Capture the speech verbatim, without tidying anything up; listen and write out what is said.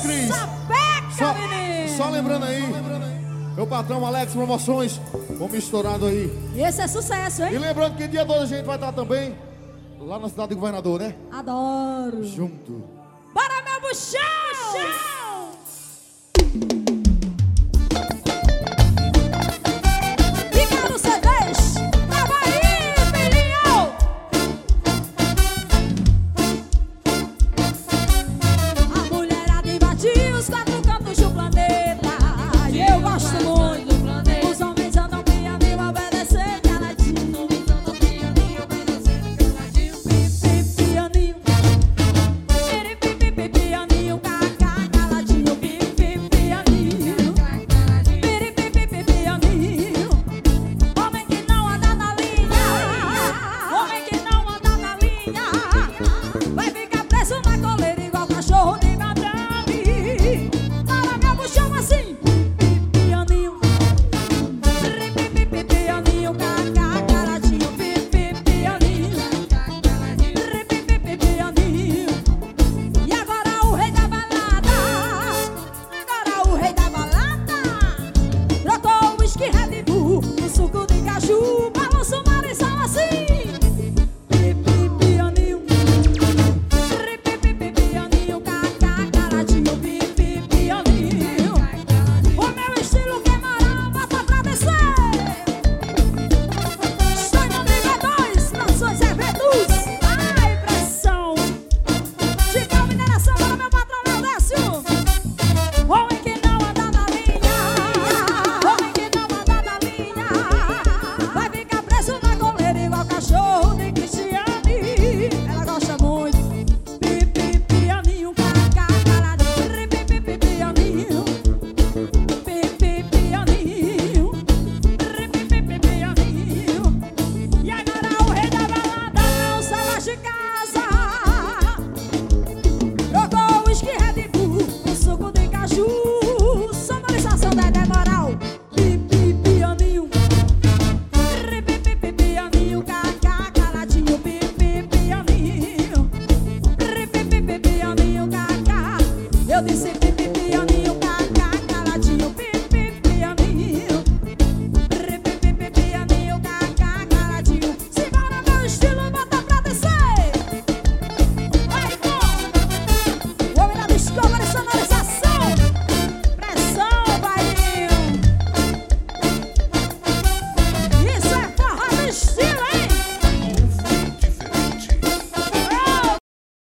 Cris. Só, só lembrando aí, meu patrão Alex Promoções, vamos misturado aí. Esse é sucesso, hein? E lembrando que dia dois a gente vai estar também lá na cidade do governador, né? Adoro. Junto. Bora, meu buchão!